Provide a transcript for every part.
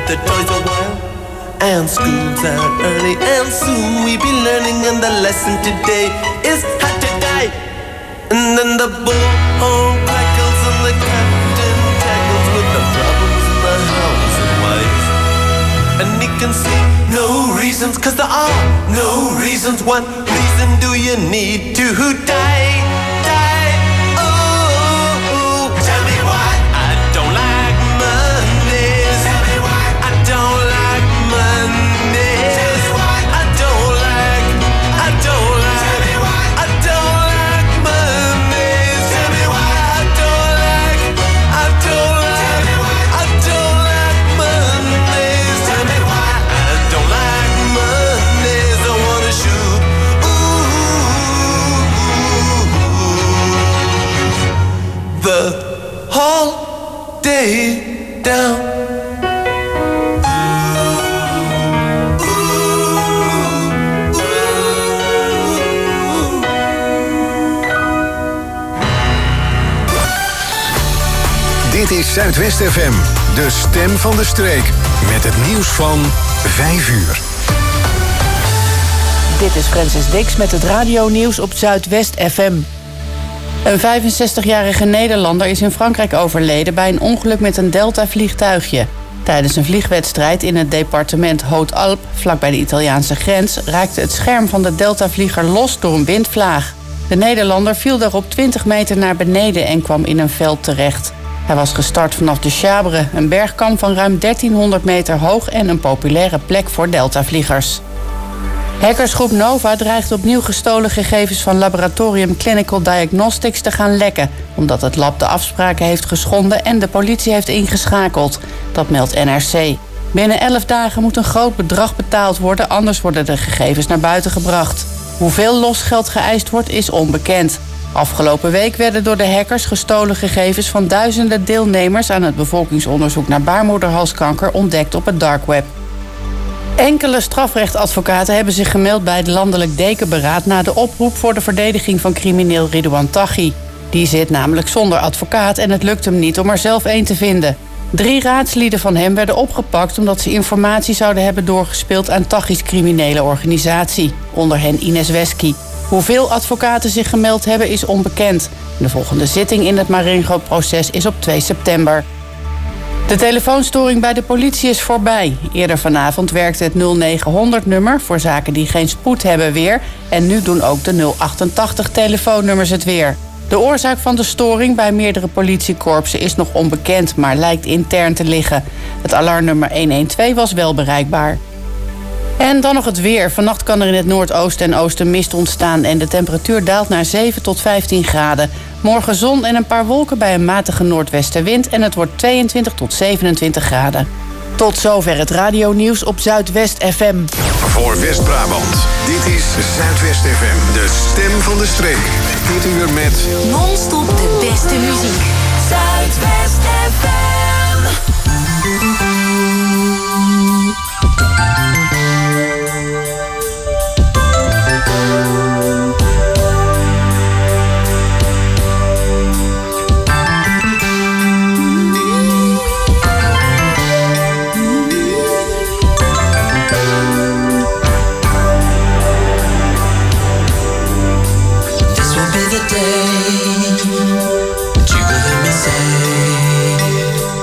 the toys a while. And school's out early, and soon we be learning, and the lesson today is how to die. And then the bullhorn crackles and the captain tackles with the problems in the house and wives. And he can see no reasons, 'cause there are no reasons. What reason do you need to die? Die, oh, tell me why I don't like Mondays. Tell me why I don't like Mondays. Tell me why I don't like Tell me why I don't like Mondays. Tell me why I don't like Tell me why I don't like Mondays. Tell me why I don't like Mondays. I wanna shoot the whole day down. Dit is Zuidwest FM, de stem van de streek. Met het nieuws van 5 uur. Dit is Francis Dix met het radionieuws op Zuidwest FM. Een 65-jarige Nederlander is in Frankrijk overleden bij een ongeluk met een Delta-vliegtuigje. Tijdens een vliegwedstrijd in het departement Haute-Alpes, vlakbij de Italiaanse grens, raakte het scherm van de Delta-vlieger los door een windvlaag. De Nederlander viel daarop 20 meter naar beneden en kwam in een veld terecht. Hij was gestart vanaf de Chabre, een bergkam van ruim 1300 meter hoog en een populaire plek voor Delta-vliegers. Hackersgroep Nova dreigt opnieuw gestolen gegevens van laboratorium Clinical Diagnostics te gaan lekken, omdat het lab de afspraken heeft geschonden en de politie heeft ingeschakeld. Dat meldt NRC. Binnen 11 dagen moet een groot bedrag betaald worden, anders worden de gegevens naar buiten gebracht. Hoeveel losgeld geëist wordt, is onbekend. Afgelopen week werden door de hackers gestolen gegevens van duizenden deelnemers aan het bevolkingsonderzoek naar baarmoederhalskanker ontdekt op het dark web. Enkele strafrechtadvocaten hebben zich gemeld bij het Landelijk Dekenberaad na de oproep voor de verdediging van crimineel Ridouan Taghi. Die zit namelijk zonder advocaat en het lukt hem niet om er zelf één te vinden. 3 raadslieden van hem werden opgepakt omdat ze informatie zouden hebben doorgespeeld aan Taghi's criminele organisatie, onder hen Ines Wesky. Hoeveel advocaten zich gemeld hebben is onbekend. De volgende zitting in het Marengo-proces is op 2 september. De telefoonstoring bij de politie is voorbij. Eerder vanavond werkte het 0900-nummer voor zaken die geen spoed hebben weer. En nu doen ook de 088-telefoonnummers het weer. De oorzaak van de storing bij meerdere politiekorpsen is nog onbekend, maar lijkt intern te liggen. Het alarmnummer 112 was wel bereikbaar. En dan nog het weer. Vannacht kan er in het noordoosten en oosten mist ontstaan en de temperatuur daalt naar 7 tot 15 graden. Morgen zon en een paar wolken bij een matige noordwestenwind en het wordt 22 tot 27 graden. Tot zover het radionieuws op Zuidwest FM. Voor West-Brabant, dit is Zuidwest FM, de stem van de streek. Dit uur met non-stop de beste muziek. Zuidwest FM. Day, but you will hear me say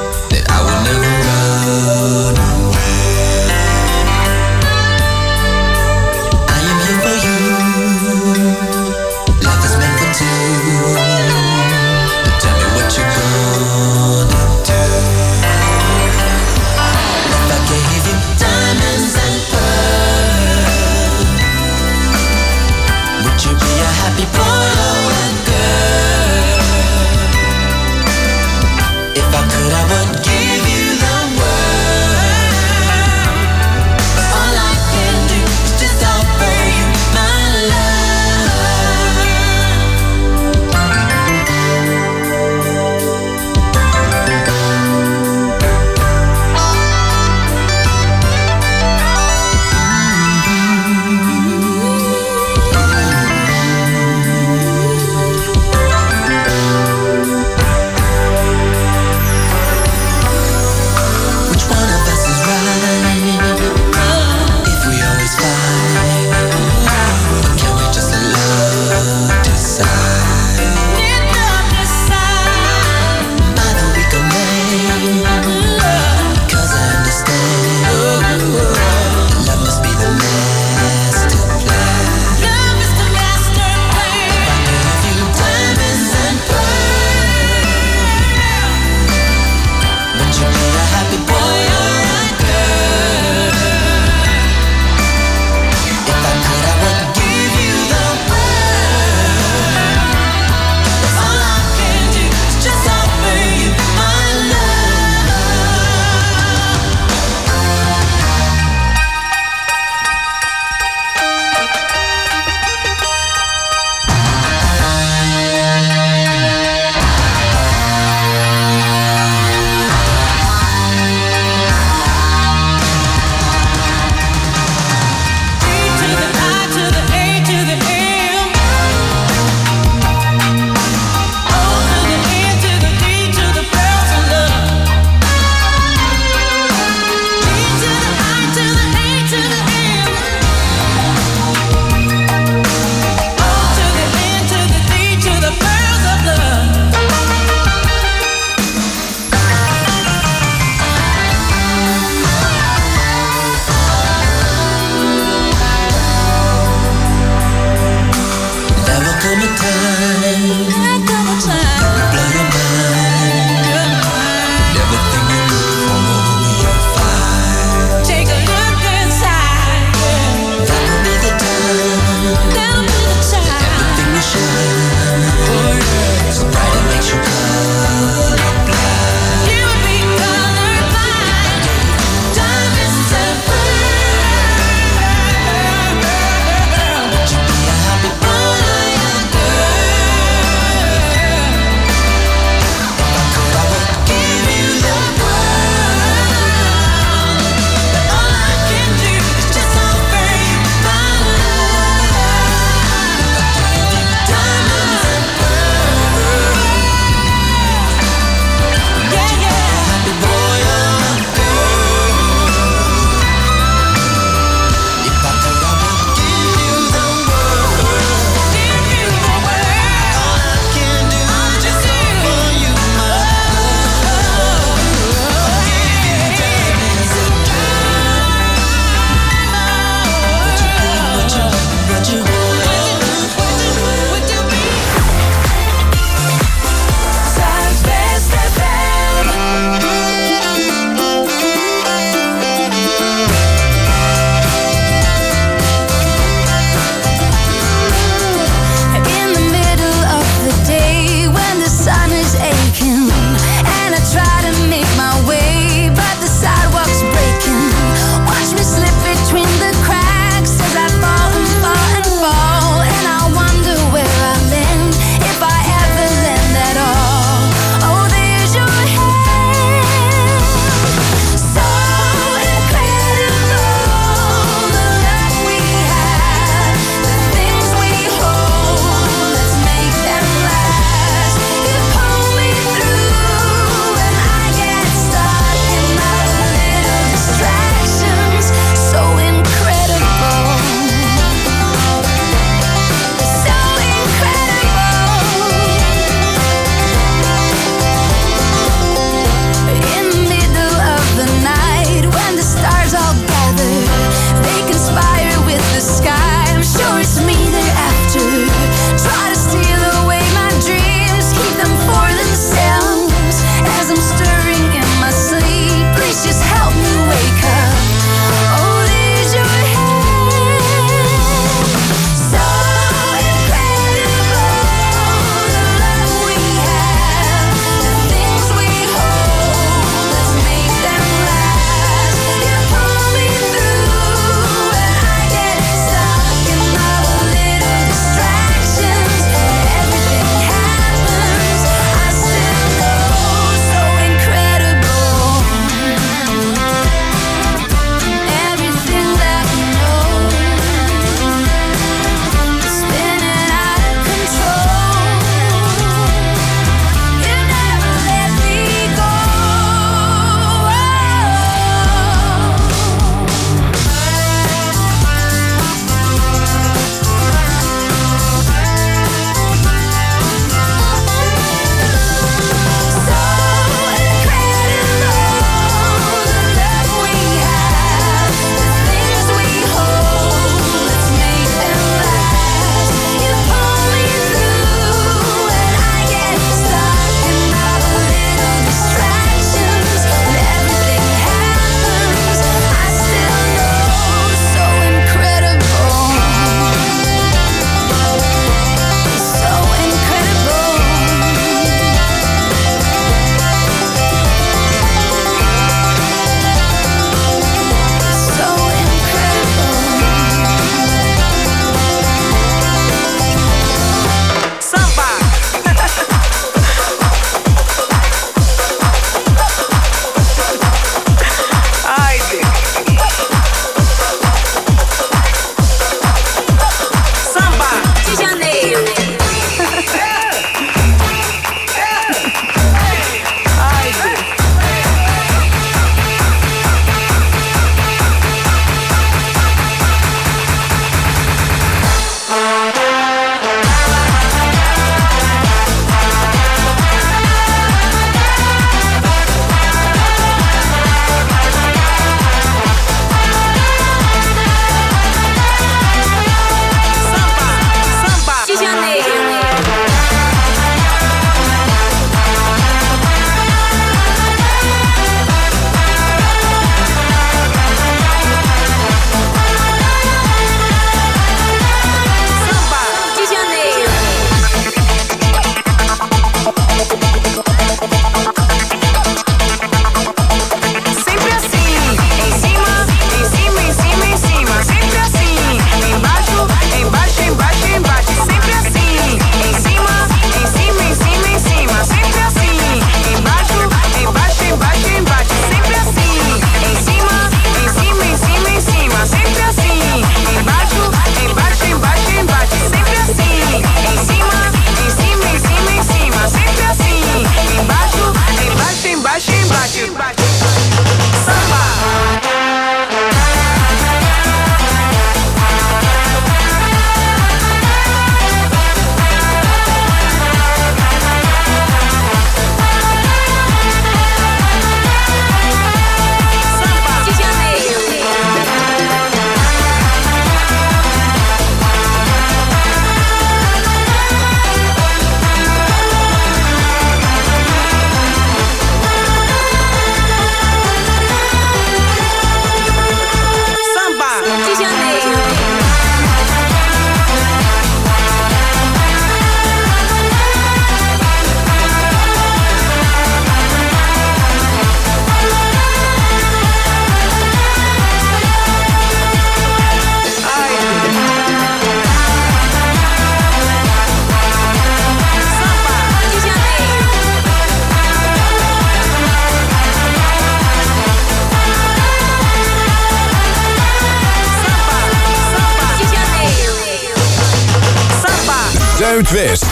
Zuidwest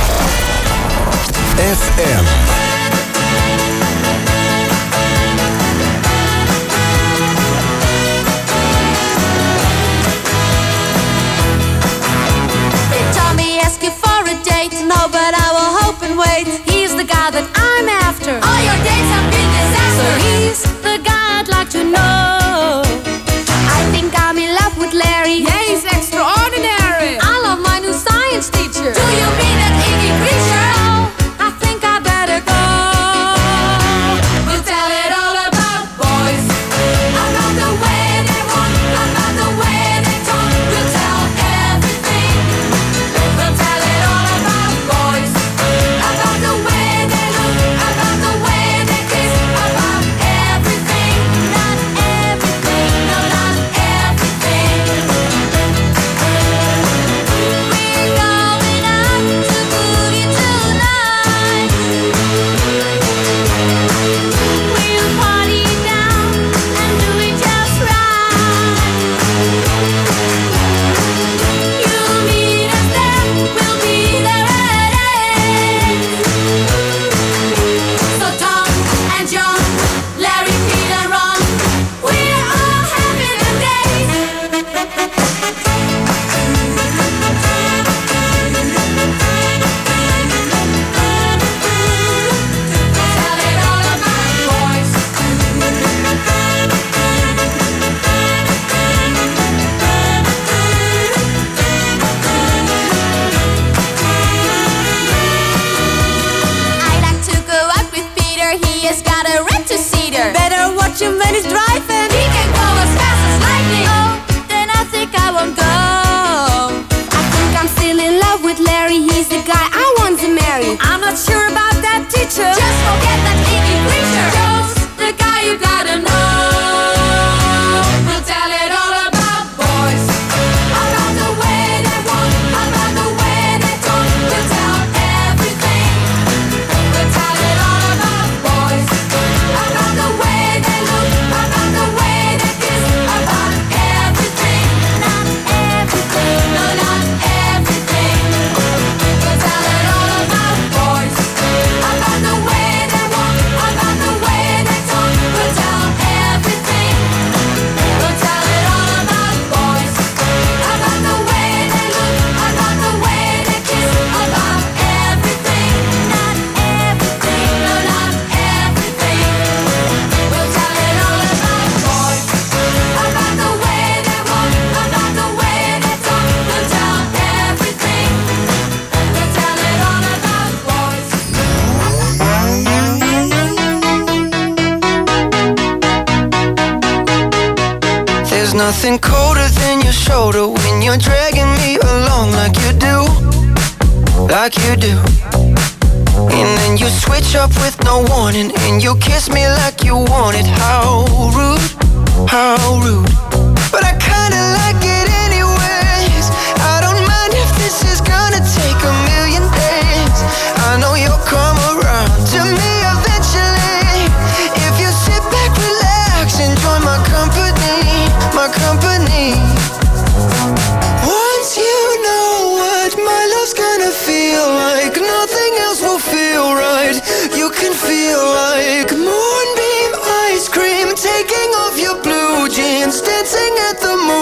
FM. Tommy asked you for a date, no, but I will hope and wait. He's the guy that I'm after. All your dates have been disasters. So he's the guy I'd like to know. I think I'm in love with Larry. Yeah, he's extraordinary. I love my new science teacher. Do you mean that Iggy creature? Oh, I think I better go. We'll tell it all about boys, about the way they walk, about the way they talk. We'll tell everything. We'll tell it all about boys, about the way they look, about the way they kiss, about everything. Not everything, no, not everything. We're going out to boogie tonight. We'll party down and do it just right. You'll meet us there, we'll be there at 8. So Tom and John, Larry, Peter, Ron, we're all having a date. Tell it all about boys. I like to go out with Peter. He has got a red two-seater. Better watch him when he's driving. He can go as fast as lightning. Oh, then I think I won't go. I think I'm still in love with Larry. He's the guy I want to marry. I'm not sure about that teacher. Just forget that Iggy creature. Joe's the guy you gotta know. We'll tell it all about boys, about the way they walk, about the way they talk. We'll tell everything. We'll tell it all about boys, about the way they look, about the way they kiss, about everything. Not everything, no, not everything. We'll tell it all about boys, about the way they walk, about the way they talk. We'll tell everything. We'll tell it all about boys, about the way they look, about the way they kiss, about everything. Not everything, no, not everything. We'll tell it all about boys, about the way they walk, about the way they talk. We'll tell everything. We'll tell it all about boys. There's nothing colder than your shoulder when you're dragging me along like you do, like you do. And then you switch up with no warning, and you kiss me like you want it. How rude, how rude. But I kinda like it anyways. I don't mind if this is gonna take a million days. I know you'll come around to me eventually. If you sit back, relax, enjoy my company, my company. Once you know what my love's gonna feel like, nothing else will feel right. You can feel like moonbeam ice cream, taking off your blue jeans, dancing at the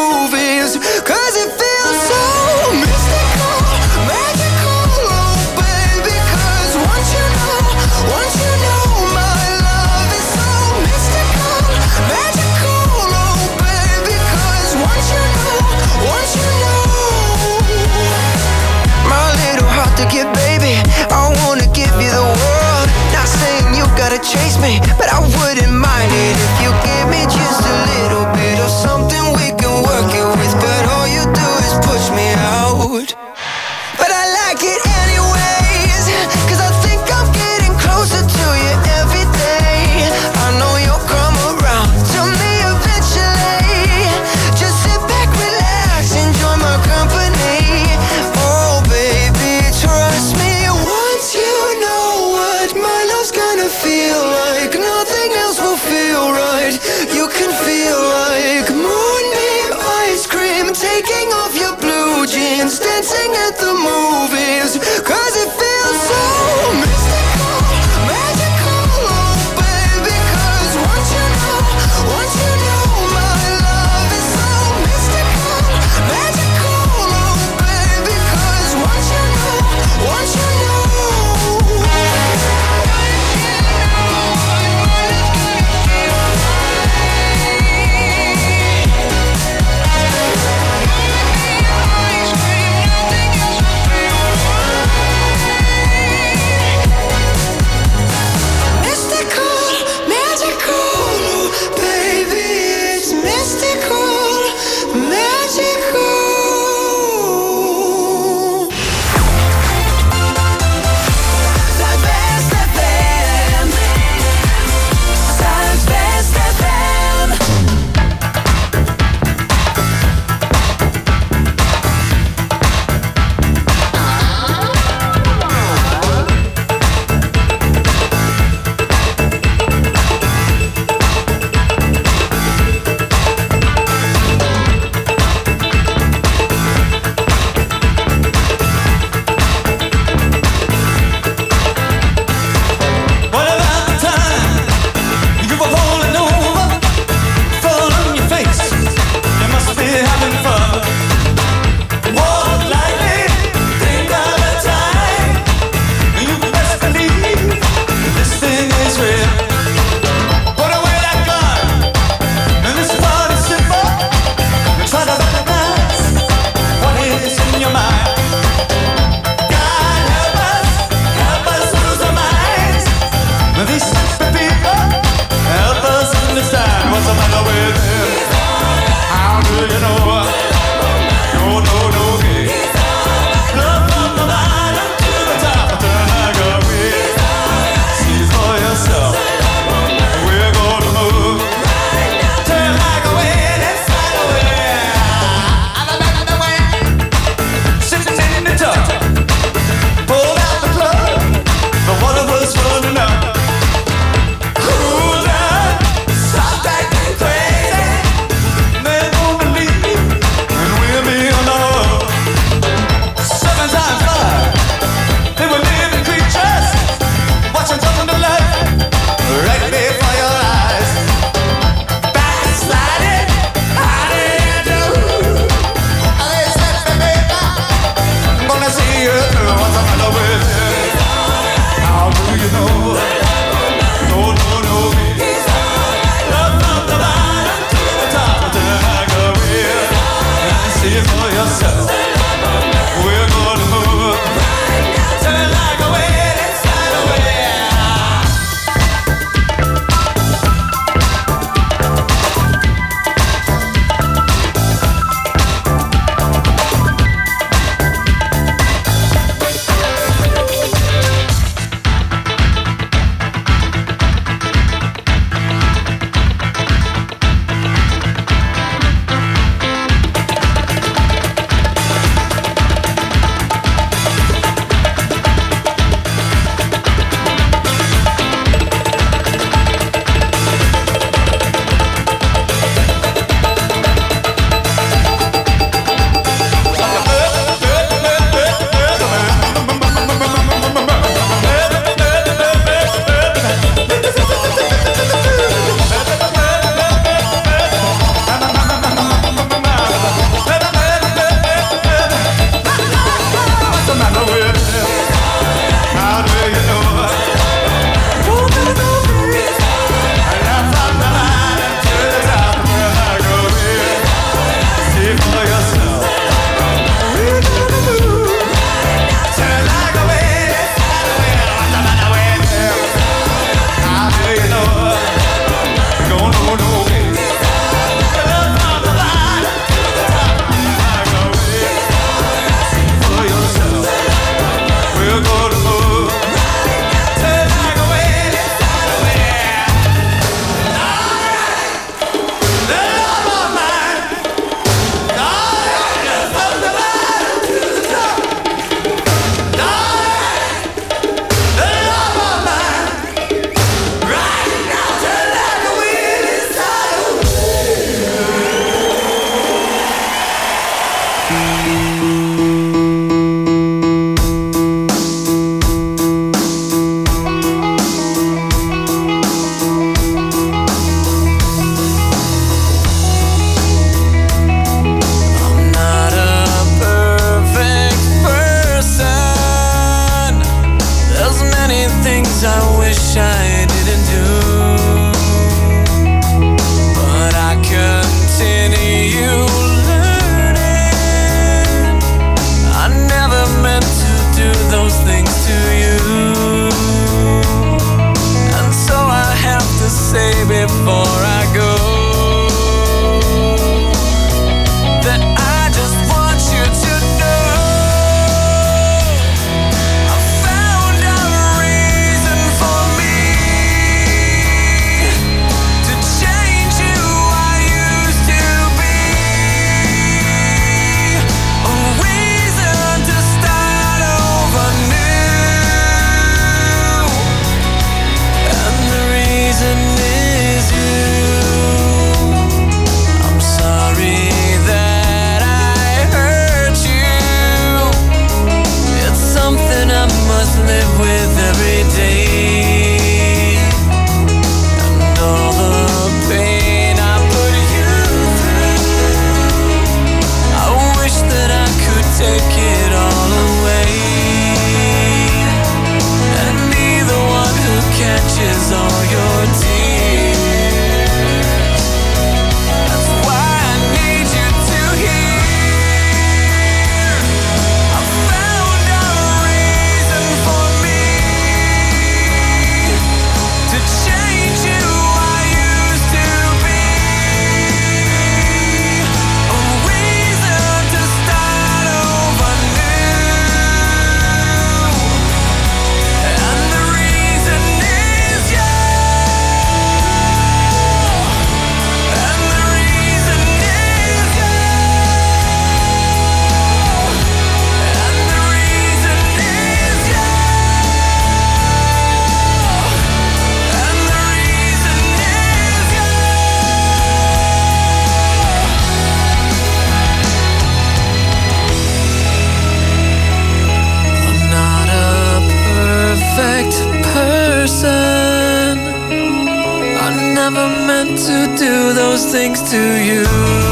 things to you.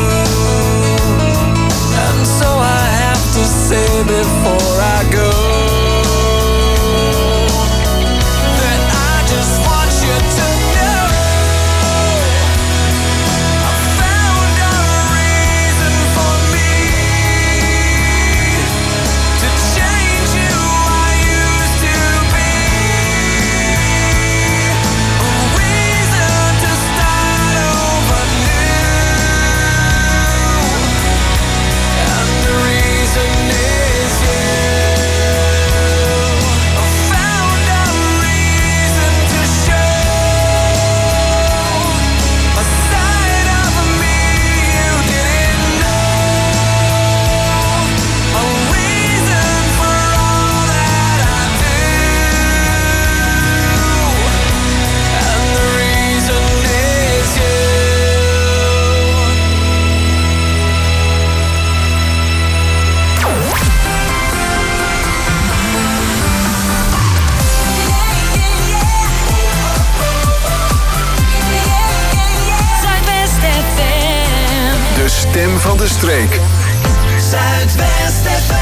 And so I have to say before I go that I just want you to know I found a reason for me streek. Zuidwest FM.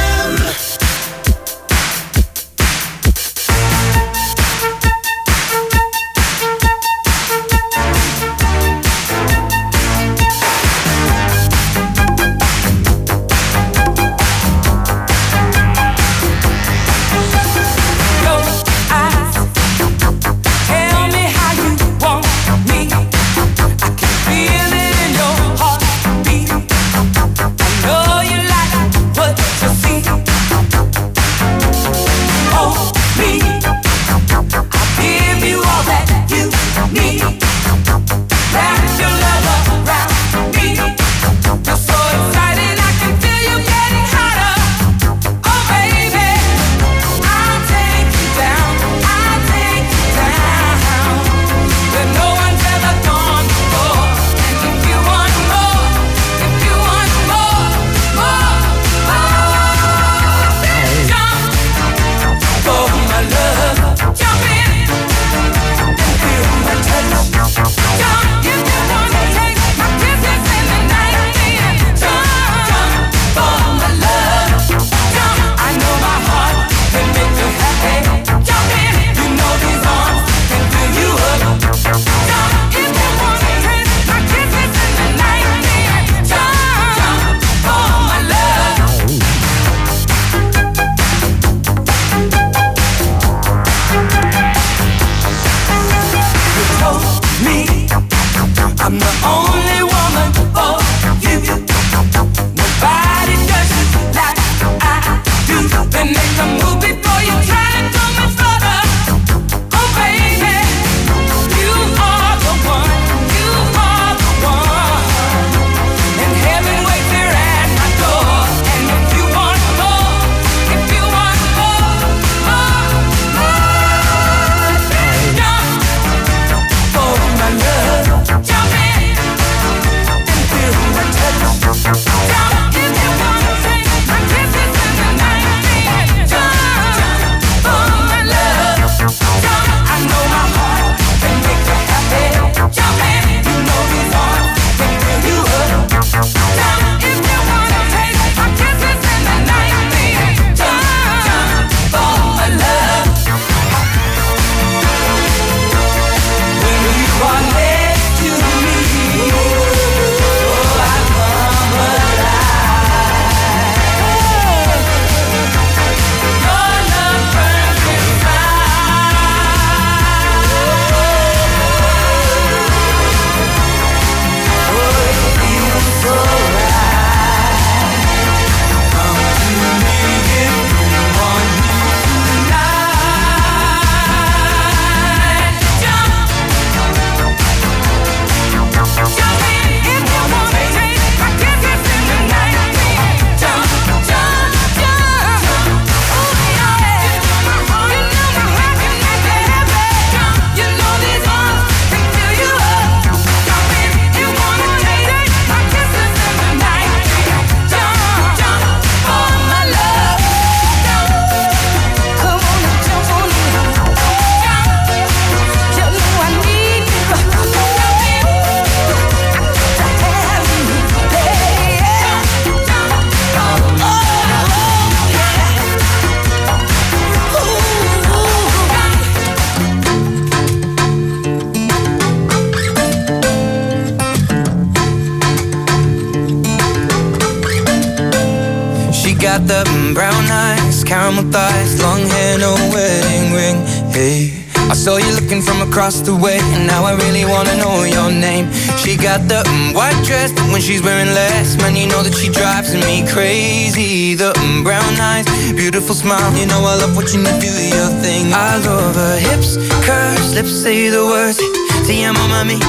got the brown eyes, caramel thighs, long hair, no wedding ring. Hey, I saw you looking from across the way, and now I really wanna know your name. She got the white dress, but when she's wearing less, man, you know that she drives me crazy. The brown eyes, beautiful smile, you know I love watching you do your thing. I love her hips, curves, lips say the words. Te amo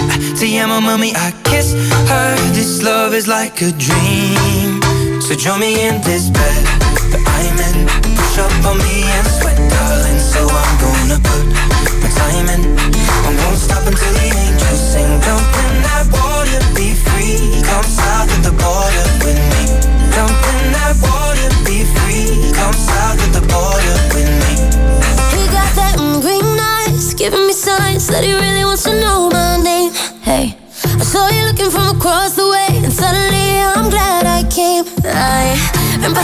mami, I kiss her. This love is like a dream. So join me in this bed that I'm in. Push up on me and sweat, darling. So I'm gonna put my time in. I won't stop until the angels sing. Jump in that water, be free. Come south of the border with me. Jump in that water, be free. Come south of the border with me. He got that green eyes, giving me signs that he really wants to know my name. Hey, I saw you looking from across the way, and suddenly I'm glad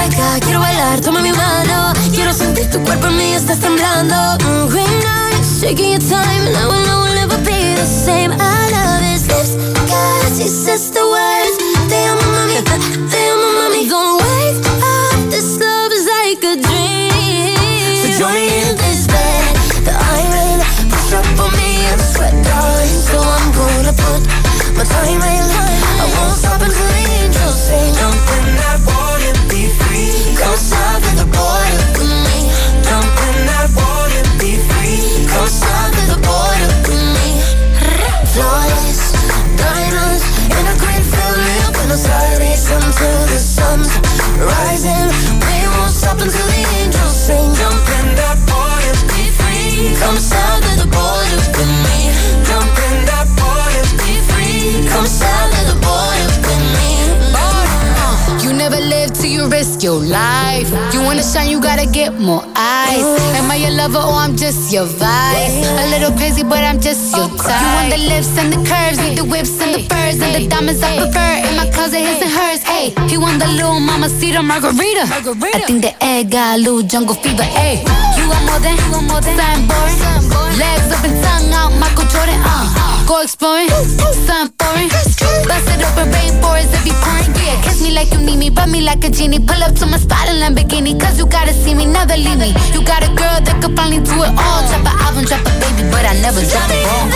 acá, quiero bailar, toma mi mano. Quiero sentir tu cuerpo en mí, estás temblando. Green eyes, taking your time, and I will know we'll never be the same. I love his lips, cause he says the words. Te amo mami, don't wake up, this love is like a dream. So join me in this bed that I'm in. Push up on me and sweat, darling. So I'm gonna put my time in line. I won't stop until the angels say jump in that water, be free. Come south of the border with me. Jump in that water, be free. Come south of the border with me. Flawless diamonds in a green field, lit up in the Aires until the sun's rising. We won't stop until the angels sing. Jump in that water, be free. Come south of the border with me. Jump in that water, be free. Come south of the border with me. You never live till you risk your life. You wanna shine, you gotta get more eyes. Am I your lover or I'm just your vibe? A little crazy, but I'm just your type. You want the lips and the curves, need the whips and the furs and the diamonds I prefer. In my closet, his and hers. Hey, he want the little mamacita margarita. I think the egg got a little jungle fever. Hey, you want more than something boring. Legs up and tongue out, Michael Jordan. Go exploring, something foreign. Bust it open, rainforest if you pouring. Yeah, kiss me like you need me, rub me like a genie. Pull up to my spot in Lamborghini, cause you gotta see me, never leave me. You got a girl that could finally do it all. Drop an album, drop a baby, but I never drop a ball.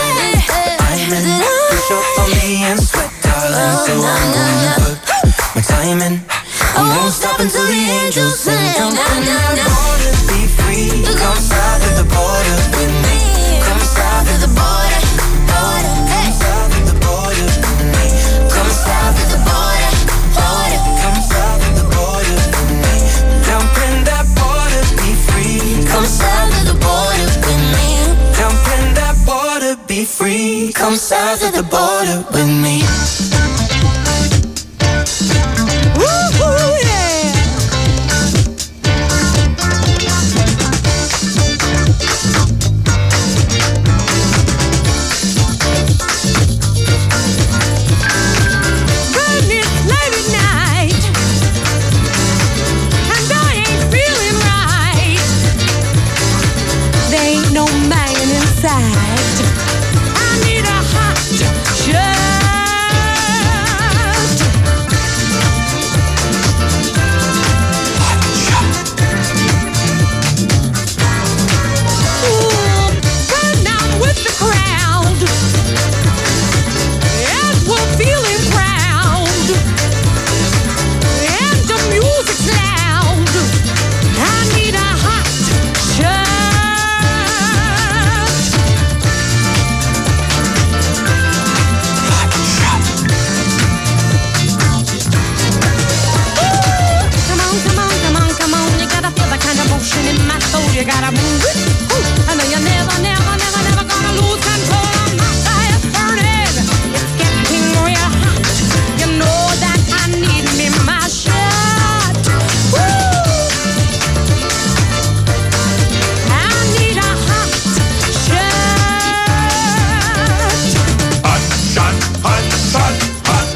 Push up on me and sweat, darling. So I'm gonna put my time in. I won't stop until the angels sing. Jump in that water, be free. Come south of the border with me. Come south of the border, border. Come south of the border with me. Come south of the border, border. Come south of the border with me. Jump in that water, be free. Come south of the border with me. Jump in that water, be free. Come south of the border with me. You gotta move it. I know you're never gonna lose control of my fire burning. It's getting real hot. You know that I need me my shot. Woo! I need a hot shot. Hot shot, hot shot, hot.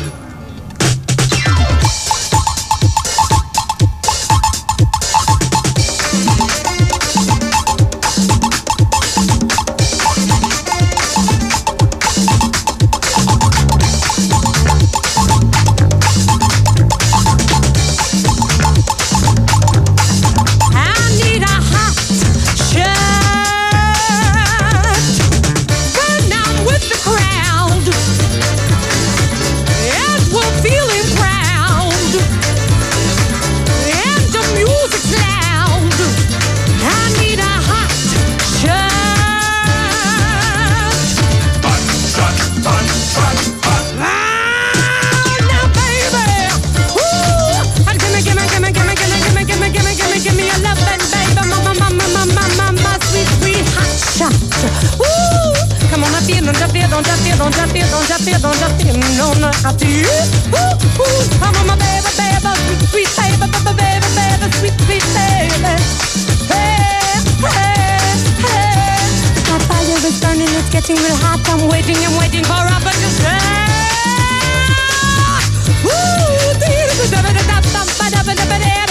Don't just feel no, not after you. I'm on my baby, sweet baby, sweet baby. Hey, hey, hey. My fire is burning, it's getting real hot. I'm waiting for a better shot. Woo!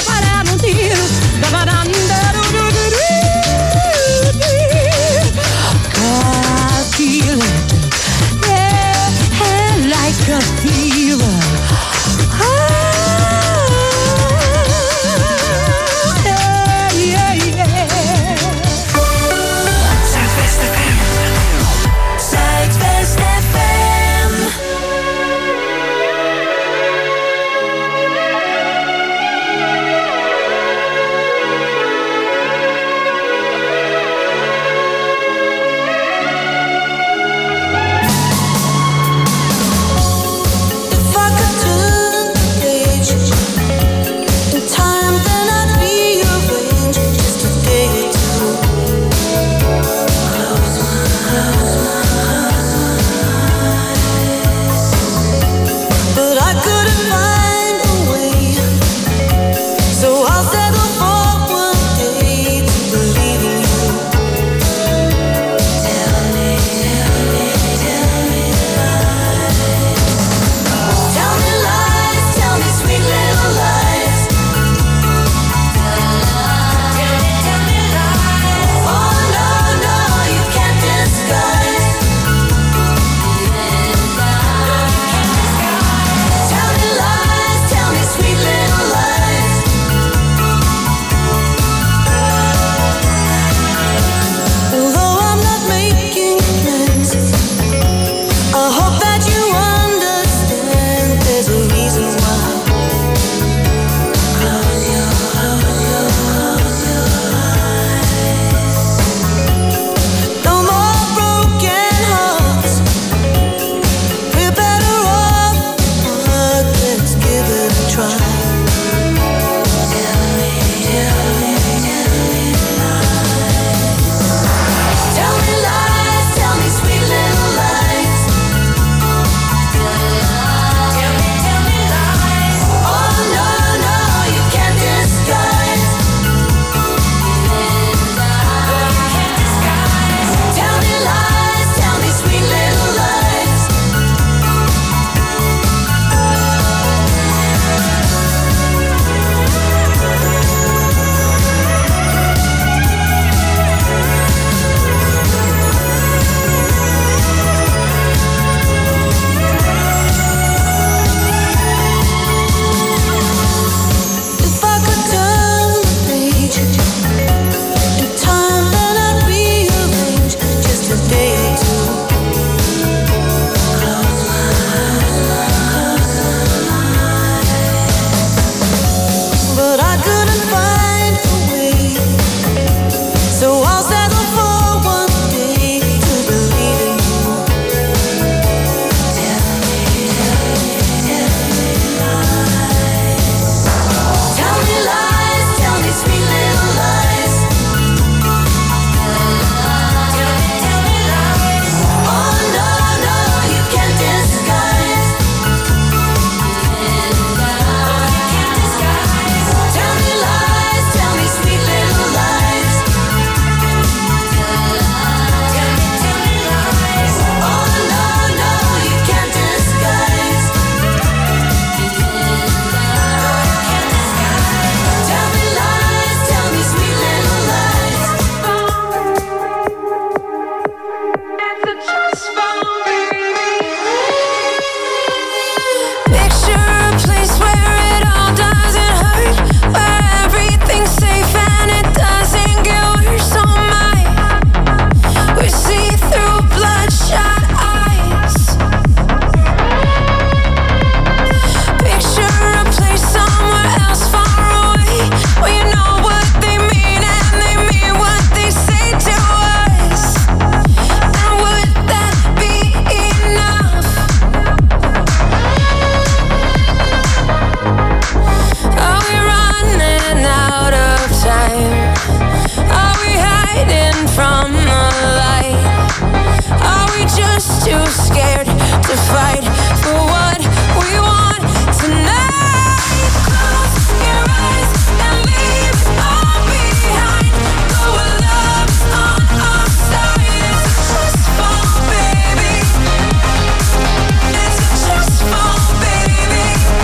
from the light? Are we just too scared to fight for what we want tonight? Close your eyes and leave it all behind. Go where love's on our side. It's a trust fall, baby. It's a trust fall, baby.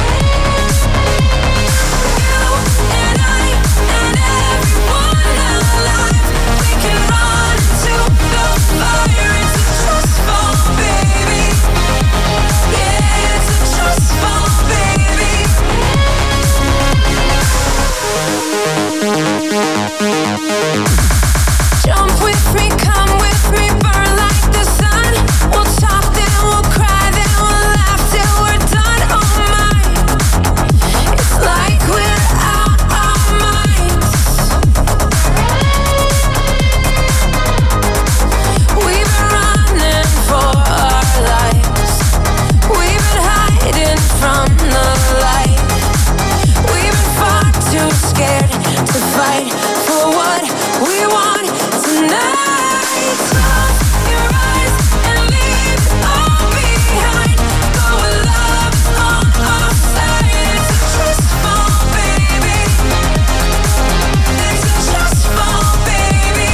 You and I and everyone alive, we can run into the fire. It's a trust fall, baby. Yeah, it's a trust fall, baby. Jump with me, come with me, burn like the sun. We'll talk, then we'll cry, then we'll laugh till we're done. Oh my, it's like we're out our minds. We've been running for our lives. We've been hiding from the light. We've been far too scared to fight for what we want tonight. Close your eyes and leave it all behind. Go where love's on our side. It's a trust fall, baby. It's a trust fall, baby.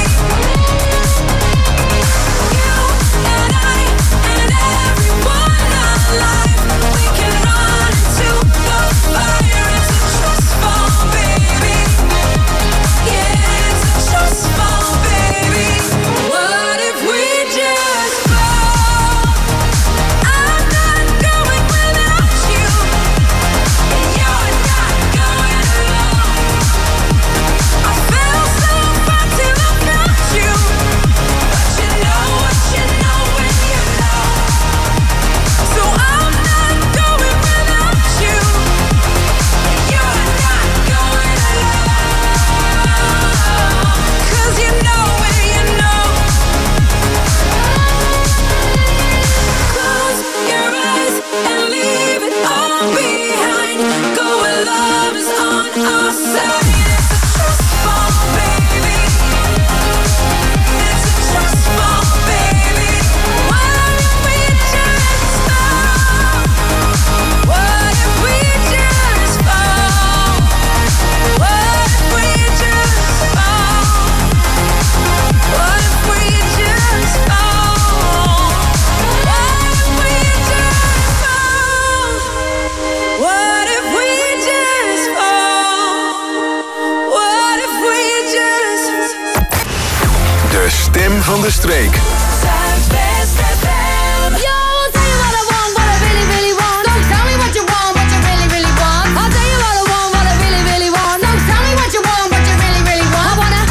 You and I and everyone alive, we can run into the fire. It's a trust fall, baby. Yeah, it's a trust fall, baby. What if we just fall? I'm not going without you, and you're not going alone. I fell so far to look at you, but you know what you know when you know. So I'm not going without you, and you're not going alone. 'Cause you know when you know. Close your eyes and leave it all behind. Go where love is on our side. It's a trust fall, baby. It's a trust fall, baby. What if we just fall? What if we just fall? What if we just fall? What if we just fall? What if we just fall? What if we just fall? What if we just De stem van de streek. Zuidwest FM. Yo, I'll tell you what I want, what I really, really want. Don't tell me what you want, what you really, really want. I'll tell you what I want, what I really, really want. Don't tell me what you want, what you really, really want. I wanna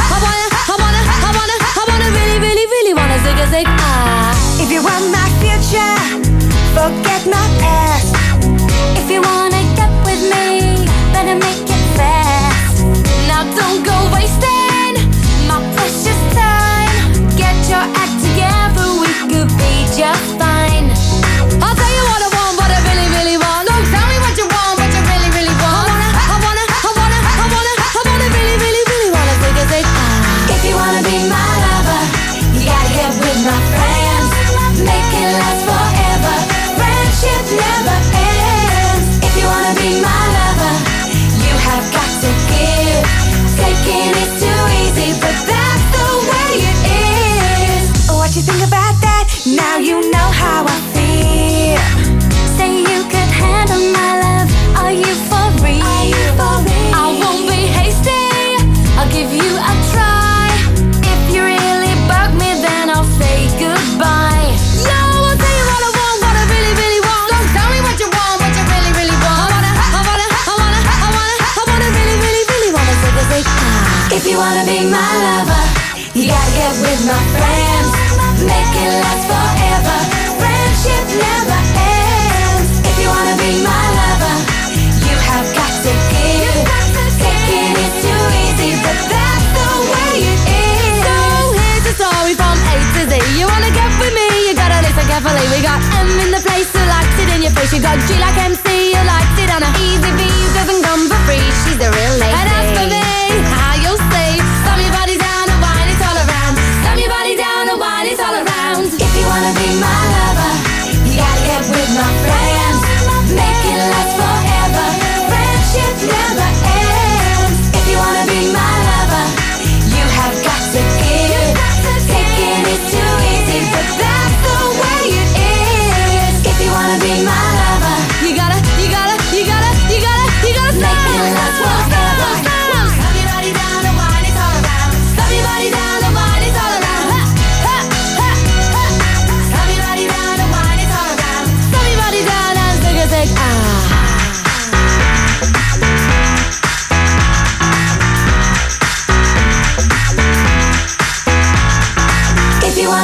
really, really, really wanna zig a zig ah. If you want my future, forget my past. If you wanna get with me, better make it fast. Now don't go wasting my precious time. Get your act together, we could be just fine. I'll tell you what I want, what I really, really want. Don't tell me what you want, what you really, really want. I wanna really, really, really wanna zig a zig ah. If you wanna be my lover, you gotta get with my friends. Make it last forever. Friendship never ends. If you wanna be my lover, you have got to give. Taking is too easy, but that's the way it is. What you think about that? Now you know how I feel. Say you could handle my love. Are you for real? I won't be hasty. I'll give you a try. If you really bug me, then I'll say goodbye. Yo, I'll tell you what I want, what I really, really want. Don't tell me what you want, what you really, really want. I wanna really, really, really wanna zig a zig ah. If you wanna be my lover, you gotta get with my friends. Make it last forever. Friendship never ends. If you wanna be my lover, you have got to give. Taking is too easy, but that's the way it is. So here's the story from A to Z. You wanna get with me, you gotta listen carefully. We got M in the place who likes it in your face. You got G like MC, who likes it on a easy V, who doesn't come for free. She's the real lady. And as for me, how you'll see, some your body's down and wine, it's all around. So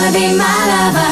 wanna be my lover.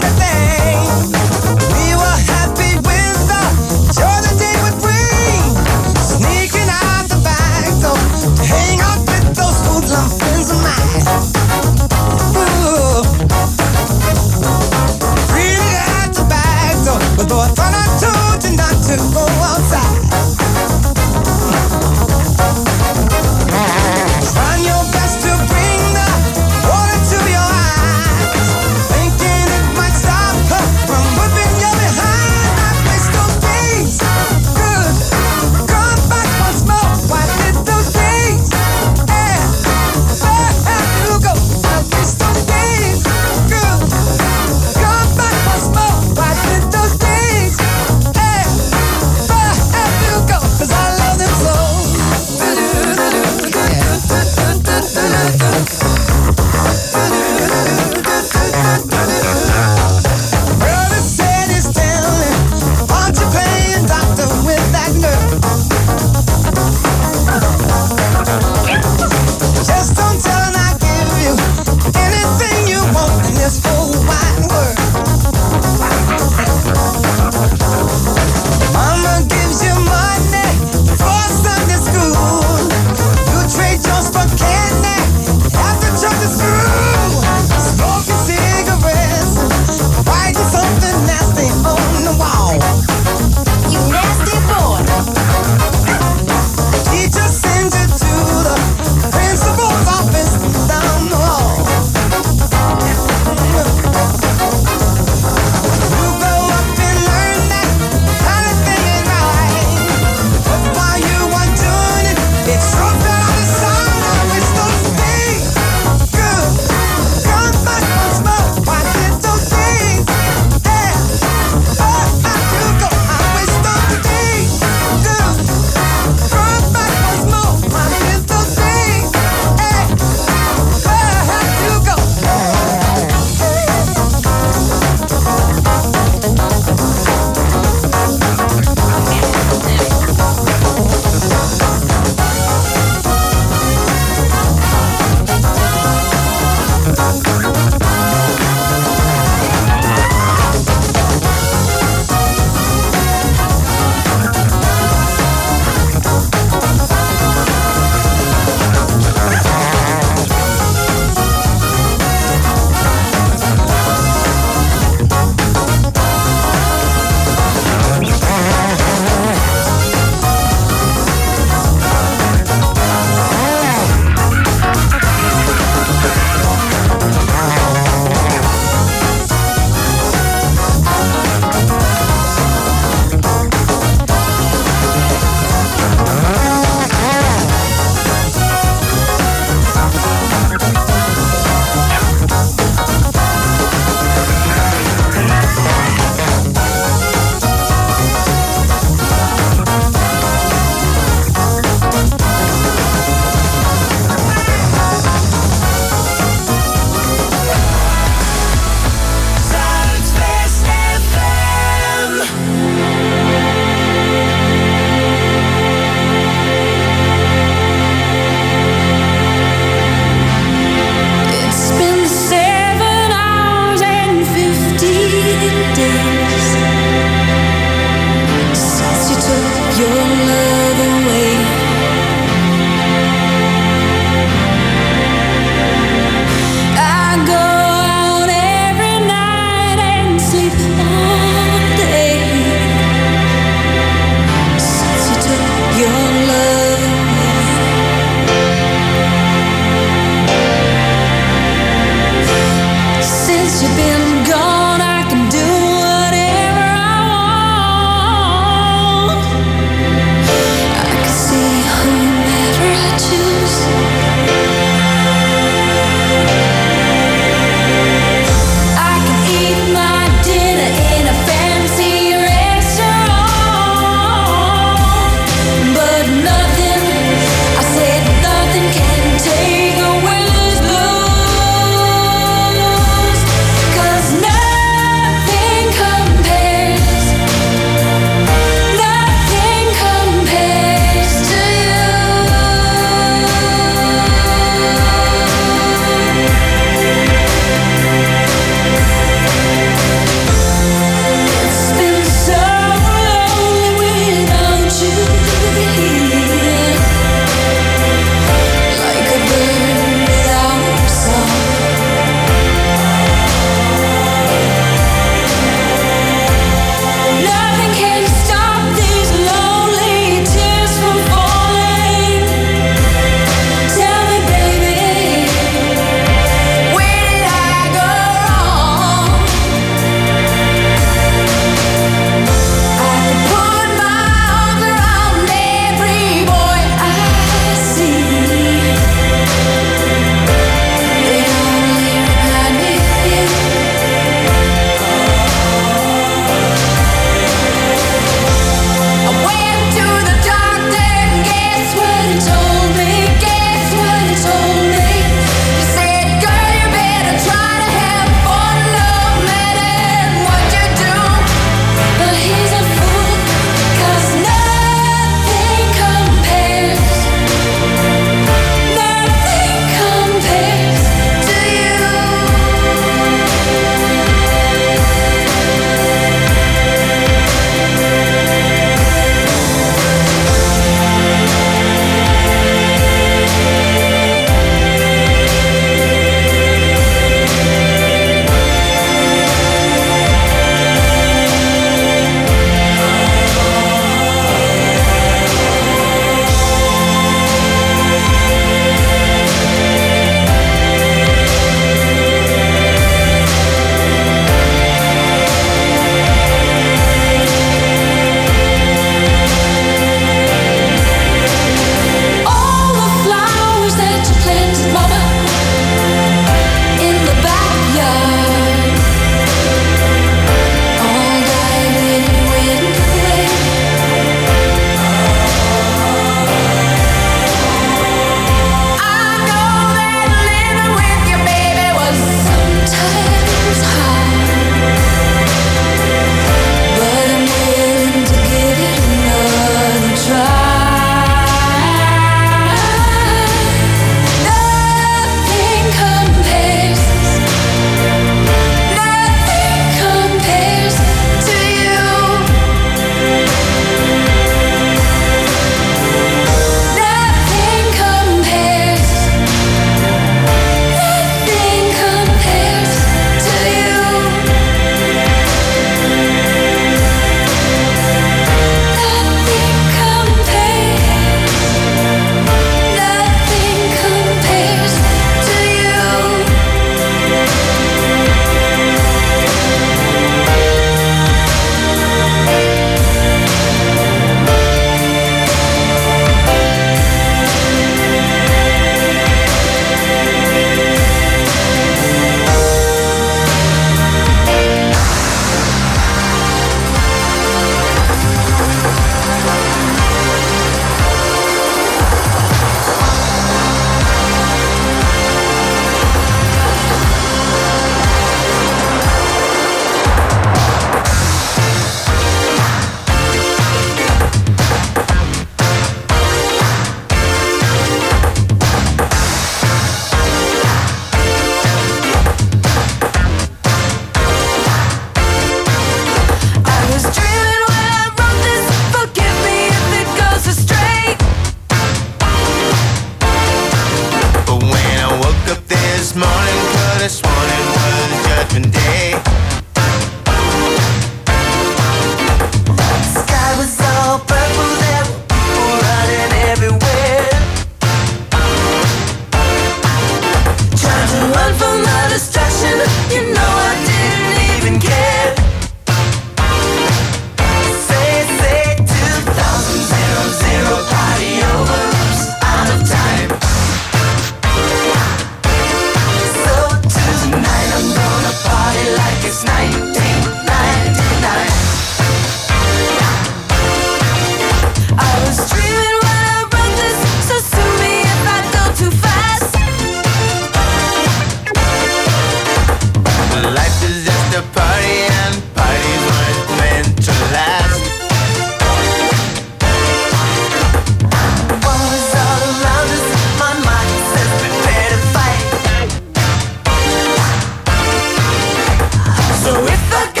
So if I